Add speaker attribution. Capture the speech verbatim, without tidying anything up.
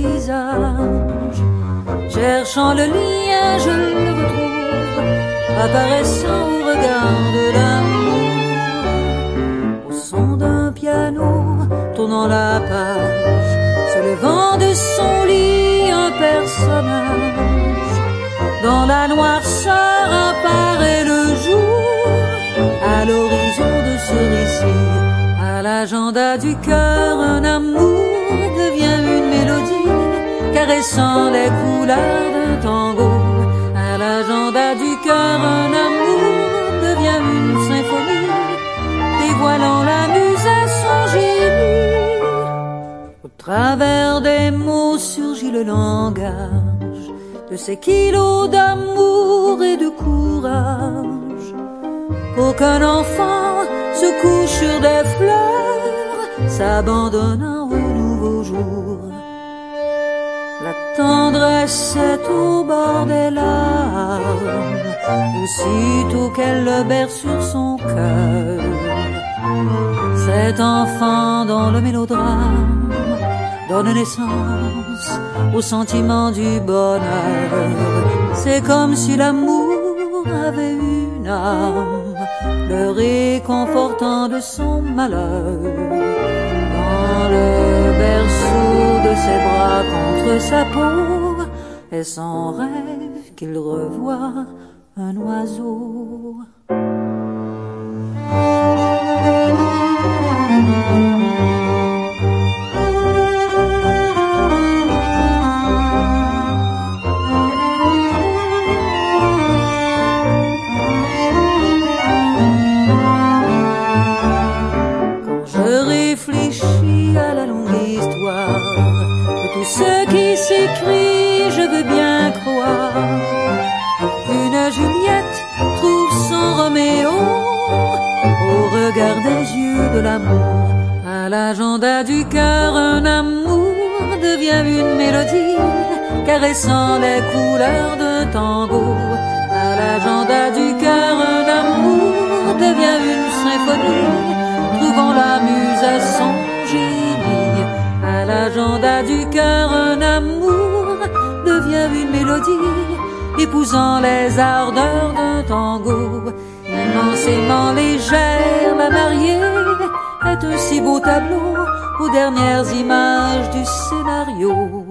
Speaker 1: visage. Cherchant le lien, je le retrouve, apparaissant au regard de l'amour. Au son d'un piano, tournant la page, se levant de son lit, un personnage. Dans la noirceur apparaît le jour, à l'horizon de ce récit. À l'agenda du cœur, un amour devient une mélodie, caressant les couleurs d'un tango. À l'agenda du cœur, un amour devient une symphonie, dévoilant la muse à son génie. Au travers des mots surgit le langage de ces kilos d'amour et de courage, pour qu'un enfant se couche sur des fleurs, s'abandonnant au nouveau jour. La tendresse est au bord des larmes, aussitôt qu'elle le berce sur son cœur. Cet enfant dont le mélodrame donne naissance au sentiment du bonheur. C'est comme si l'amour avait une âme, le réconfortant de son malheur. Dans le berceau de ses bras contre sa peau, est son rêve qu'il revoit un oiseau. Réfléchis à la longue histoire de tout ce qui s'écrit, je veux bien croire qu'une Juliette trouve son Roméo au regard des yeux de l'amour. À l'agenda du cœur, un amour devient une mélodie, caressant les couleurs d'un tango. À l'agenda du cœur, un amour devient une symphonie, trouvant la muse à son génie. À l'agenda du cœur, un amour devient une mélodie, épousant les ardeurs d'un tango. Immensément légère, la mariée est un si beau tableau aux dernières images du scénario.